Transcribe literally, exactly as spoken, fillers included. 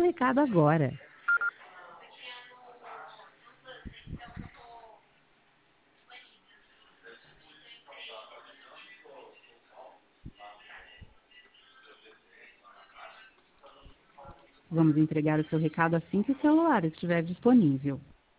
recado agora. Vamos entregar o seu recado assim que o celular estiver disponível.